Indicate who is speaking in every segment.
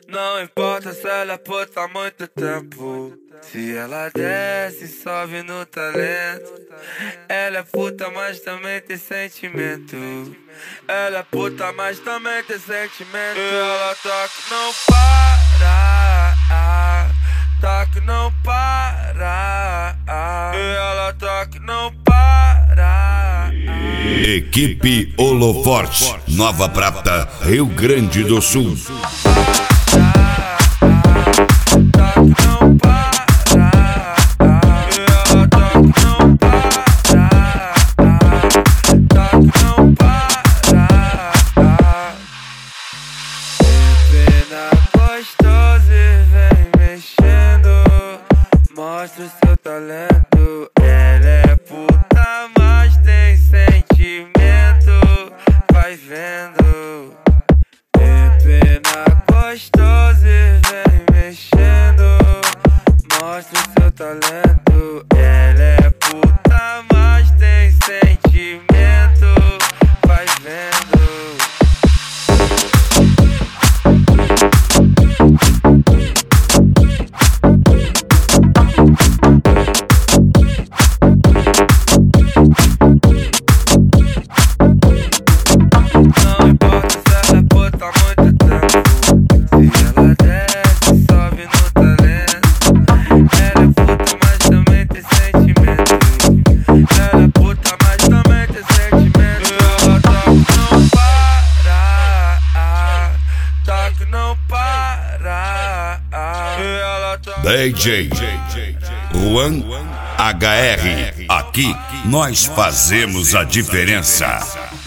Speaker 1: Não importa se ela é puta há muito tempo. Se ela desce, sobe no talento. Ela é puta, mas também tem sentimento. Ela é puta, mas também tem sentimento. E ela tá que não para, tá que não para. E ela tá que não para.
Speaker 2: Equipe Holoforte, Nova Prata, Rio Grande do Sul.
Speaker 1: Gostoso e vem mexendo, mostra o seu talento. Ela é puta, mas tem sentimento. Vai vendo. Pena gostoso e vem mexendo, mostra o seu talento. Ela é puta, mas tem sentimento. Vai vendo. Não importa se ela é puta há muito tempo. Se ela desce, sobe no talento. Ela é puta, mas também tem sentimento. Ela é puta, mas também tem sentimento. E ela tá que não para, tá que não para. E ela tá
Speaker 2: DJ Juan HR. Aqui nós fazemos a diferença.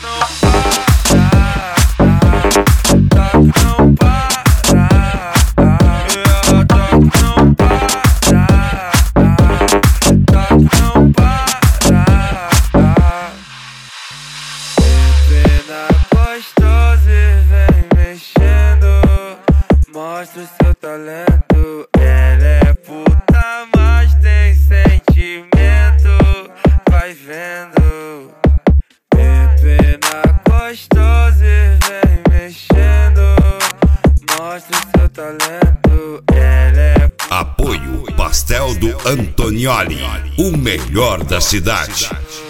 Speaker 1: Gostoso e vem mexendo, mostra o seu talento. Ela é puta, mas tem sentimento. Vai vendo. Pena gostoso e vem mexendo, mostra o seu talento. Ela é
Speaker 2: Apoio Pastel do Antonioli, o melhor da cidade.